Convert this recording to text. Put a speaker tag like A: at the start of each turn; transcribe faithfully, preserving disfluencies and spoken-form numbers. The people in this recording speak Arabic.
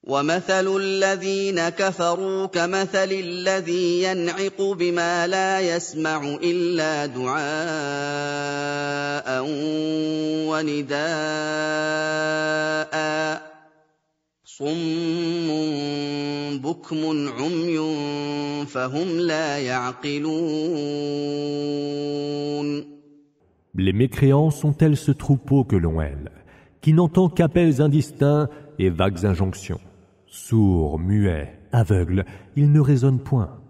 A: وَمَثَلُ الَّذِينَ كَفَرُوا كَمَثَلِ الَّذِي يَنْعِقُ بِمَا لَا يَسْمَعُ إِلَّا دُعَاءً وَنِدَاءً ۚ صُمٌّ بُكْمٌ عُمْيٌ فَهُمْ لَا يَعْقِلُونَ.
B: Les mécréants sont tels ce troupeau que l'on hèle, qui n'entend qu'appels indistincts et vagues injonctions. Sourds, muets, aveugles, ils ne raisonnent point.